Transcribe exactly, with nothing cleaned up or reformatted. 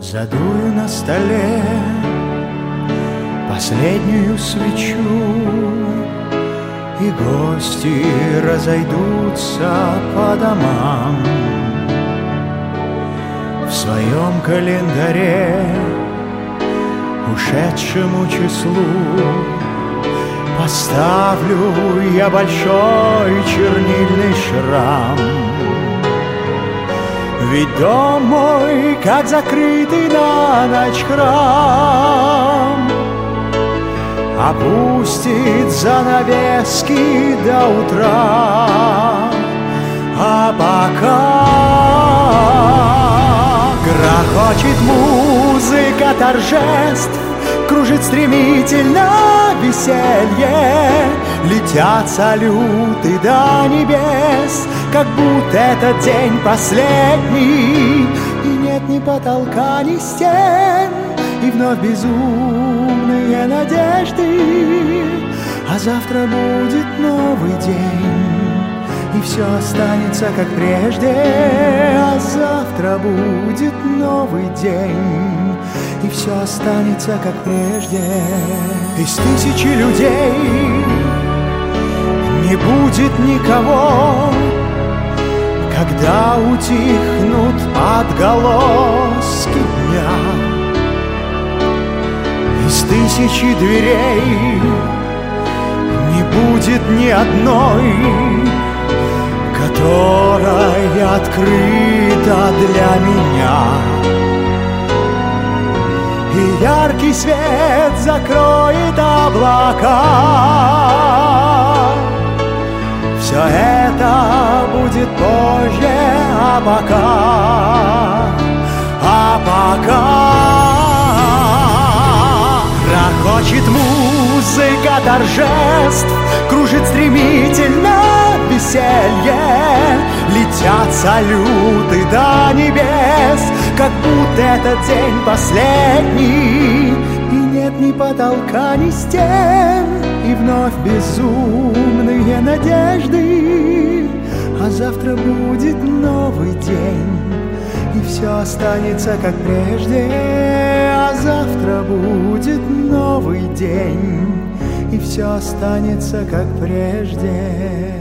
Задую на столе последнюю свечу, и гости разойдутся по домам. В своем календаре ушедшему числу поставлю я большой чернильный шрам. Ведь дом мой, как закрытый на ночь храм, опустит занавески до утра. А пока грохочет музыка торжеств, кружит стремительно веселье, летят салюты до небес, как будто этот день последний. И нет ни потолка, ни стен, и вновь безумные надежды. А завтра будет новый день, и все останется как прежде. А завтра будет новый день, и все останется как прежде. Из тысячи людей не будет никого, когда утихнут отголоски дня. Из тысячи дверей не будет ни одной, которая открыта для меня. И яркий свет закроет облака. Все это будет позже, а пока, а пока грохочет музыка торжеств, кружит стремительно веселье, летят салюты до небес, как будто этот день последний. И нет ни потолка, ни стен, и вновь безумные надежды. А завтра будет новый день, и все останется как прежде. А завтра будет новый день, и все останется как прежде.